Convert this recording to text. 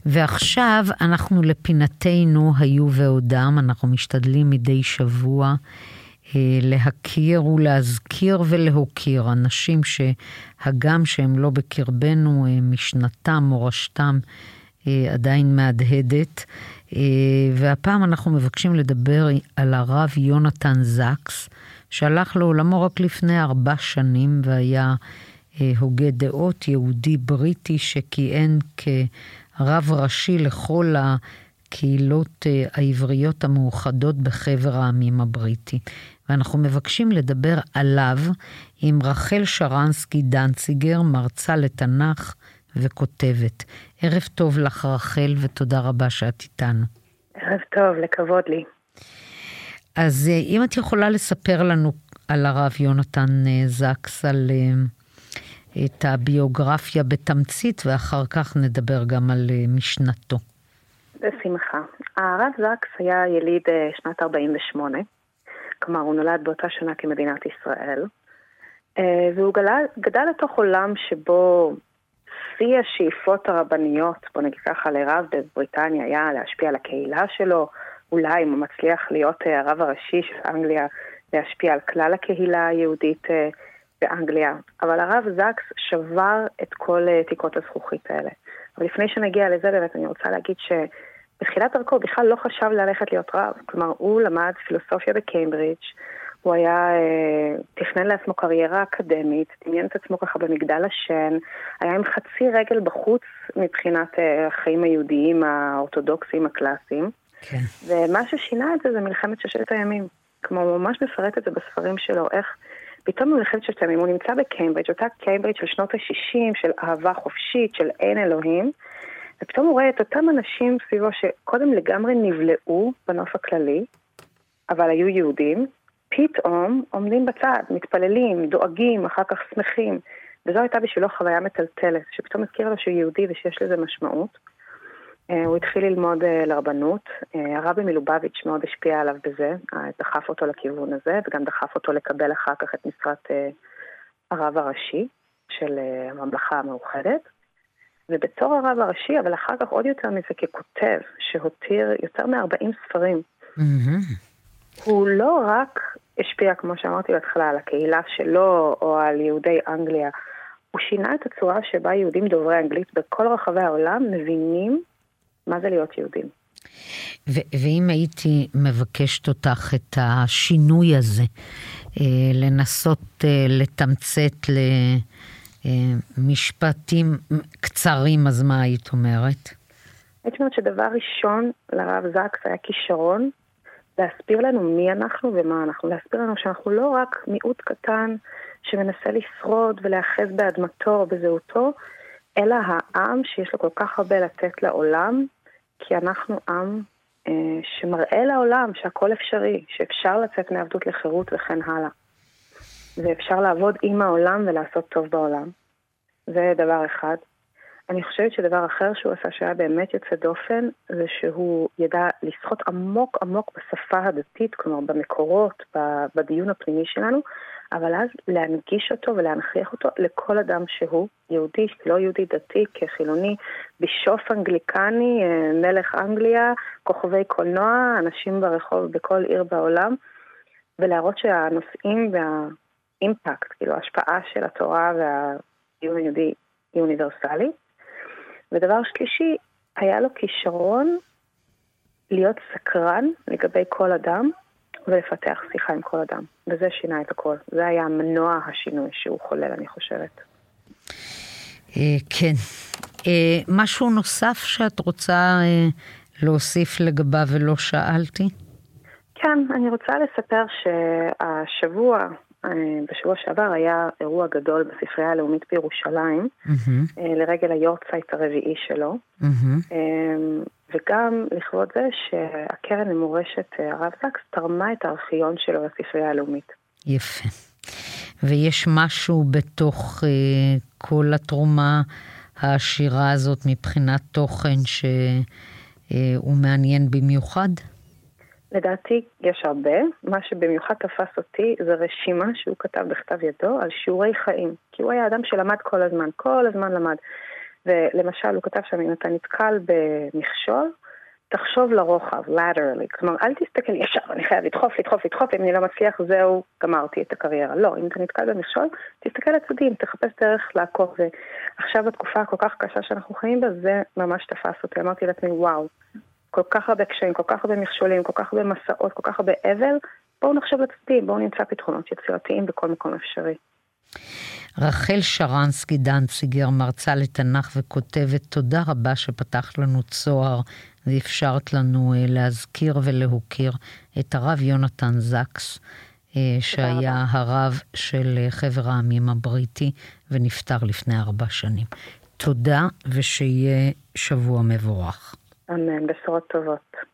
ועכשיו אנחנו לפינתנו היו ועודם, אנחנו משתדלים מדי שבוע להכיר ולהזכיר ולהוקיר אנשים שהגם שהם לא בקרבנו, משנתם, מורשתם עדיין מהדהדת. והפעם אנחנו מבקשים לדבר על הרב יונתן זקס, שהלך לעולמו רק לפני 4 שנים והיה הוגה דעות, יהודי בריטי שכיהן כרב ראשי לכל הקהילות העבריות המאוחדות בחבר העמים הבריטי. ואנחנו מבקשים לדבר עליו עם רחל שרנסקי דנציגר, מרצה לתנ"ך וכותבת. ערב טוב לך רחל, ותודה רבה שאת איתנו. ערב טוב, לכבוד לי. אז אם את יכולה לספר לנו על הרב יונתן זקס, על את הביוגרפיה בתמצית, ואחר כך נדבר גם על משנתו. בשמחה. הרב זקס היה יליד שנת 48, כלומר הוא נולד באותה שנה כמדינת ישראל, והוא גדל לתוך עולם שבו שיא השאיפות הרבניות, בוא נגיד ככה, לרב בבריטניה היה להשפיע על הקהילה שלו, אולי אם הוא מצליח להיות הרב הראשי של אנגליה, להשפיע על כלל הקהילה היהודית באנגליה. אבל הרב זקס שבר את כל תקרות הזכוכית האלה. אבל לפני שנגיע לזה, באמת אני רוצה להגיד שבתחילת דרכו בכלל לא חשב ללכת להיות רב. כלומר, הוא למד פילוסופיה בקיימברידג', הוא היה, תכנן לעצמו קריירה אקדמית, דמיין את עצמו ככה במגדל השן, היה עם חצי רגל בחוץ מבחינת החיים היהודיים האורתודוקסיים הקלאסיים. כן. ומה ששינה את זה מלחמת ששת הימים. כמו הוא ממש מפרט את זה בספרים שלו, איך פתאום במלחמת ששת הימים הוא נמצא בקיימברידג', אותה קיימברידג' של שנות ה-60, של אהבה חופשית, של אין אלוהים, ופתאום הוא רואה את אותם אנשים סביבו שקודם לגמרי נבלעו בנוף הכללי, אבל היו יהודים, פתאום עומדים בצד, מתפללים, דואגים, אחר כך שמחים, וזו הייתה בשבילו חוויה מטלטלת, שפתאום הזכיר לו שהוא יהודי ושיש לזה משמעות. הוא התחיל ללמוד לרבנות, הרבי מלובביץ' מאוד השפיע עליו בזה, דחף אותו לכיוון הזה, וגם דחף אותו לקבל אחר כך את משרת הרב הראשי של הממלכה המאוחדת, ובתור הרב הראשי, אבל אחר כך עוד יותר מזה ככותב, שהותיר יותר מ-40 ספרים. הוא לא רק השפיע, כמו שאמרתי בהתחלה, על הקהילה שלו או על יהודי אנגליה, הוא שינה את הצורה שבה יהודים דוברי אנגלית בכל רחבי העולם מבינים מה זה להיות יהודים. ואם הייתי מבקשת אותך את השינוי הזה, לנסות לתמצת למשפטים קצרים, אז מה היית אומרת? הייתי אומרת שדבר ראשון לרב זקס היה כישרון, להסביר לנו מי אנחנו ומה אנחנו, להסביר לנו שאנחנו לא רק מיעוט קטן שמנסה לשרוד ולאחז באדמתו, בזהותו, אלא העם שיש לו כל כך הרבה לתת לעולם, כי אנחנו עם שמראה לעולם שהכל אפשרי, שאפשר לצאת מעבדות לחירות וכן הלאה. ואפשר לעבוד עם העולם ולעשות טוב בעולם. זה דבר אחד. אני חושבת שדבר אחר שהוא עשה שהיה באמת יוצא דופן, זה שהוא ידע לשחות עמוק עמוק בשפה הדתית, כלומר במקורות, בדיון הפנימי שלנו, אבל אז להנגיש אותו ולהנכיח אותו לכל אדם שהוא יהודי, לא יהודי דתי, כחילוני, בישוף אנגליקני, מלך אנגליה, כוכבי קולנוע, אנשים ברחוב בכל עיר בעולם, ולהראות שהנושאים והאימפקט, כאילו ההשפעה של התורה והדיון היהודי היא אוניברסלית. ודבר שלישי, היה לו כישרון להיות סקרן לגבי כל אדם, ולפתח שיחה עם כל אדם. וזה שינה את הכל. זה היה מנוע השינוי שהוא חולל, אני חושבת. כן. משהו נוסף שאת רוצה להוסיף לגביו ולא שאלתי? כן, אני רוצה לספר בשבוע שעבר היה אירוע גדול בספרייה הלאומית בירושלים, לרגל היורצייט הרביעי שלו, וגם לכבוד זה שהקרן למורשת הרב זקס תרמה את הארכיון שלו לספרייה הלאומית. יפה. ויש משהו בתוך כל התרומה העשירה הזאת מבחינת תוכן שהוא מעניין במיוחד? לדעתי יש הרבה. מה שבמיוחד תפס אותי זה רשימה שהוא כתב בכתב ידו על שיעורי חיים. כי הוא היה אדם שלמד כל הזמן למד. ולמשל, הוא כתב שם, אם אתה נתקל במכשול, תחשוב לרוחב, laterally. כלומר, אל תסתכל ישר, אני חייב לדחוף, אם אני לא מצליח, זהו, גמרתי את הקריירה. לא, אם אתה נתקל במכשול, תסתכל לצדים, תחפש דרך לעקוב. ועכשיו, בתקופה הכל כך קשה שאנחנו חיים בה, זה ממש תפס אותי. אמרתי לעצמי, וואו, כל כך הרבה קשיים, כל כך הרבה מכשולים, כל כך הרבה מסעות, כל כך הרבה אבל, בואו נחשוב לצדים, בואו נמצא פתרונות יצירתיים בכל מקום אפשרי. רחל שרנסקי דנציגר, מרצה לתנ"ך וכותבת, תודה רבה שפתחת לנו צוהר ואפשרת לנו להזכיר ולהוקיר את הרב יונתן זקס, שהיה הרב של חבר העמים הבריטי ונפטר לפני 4 שנים. תודה ושיהיה שבוע מבורך. אמן, בשורות טובות.